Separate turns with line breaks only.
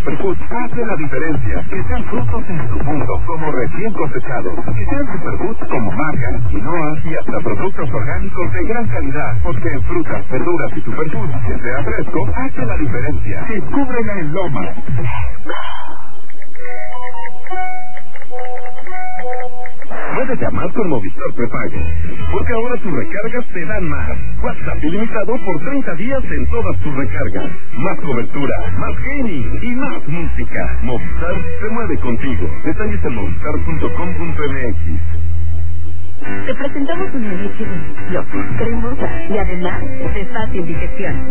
Superfood hace la diferencia. Que sean frutos en su punto, como recién cosechados. Que sean Superfood como maca, quinoa y hasta productos orgánicos de gran calidad. Porque en frutas, verduras y Superfood, que sea fresco, hace la diferencia. Descúbrela en Lomas. Puedes llamar con Movistar Prepago, porque ahora tus recargas te dan más. WhatsApp ilimitado por 30 días en todas tus recargas. Más cobertura, más gaming y más música. Movistar se mueve contigo. Detalles en movistar.com.mx.
Te presentamos una leche deliciosa, cremosa y además de fácil digestión.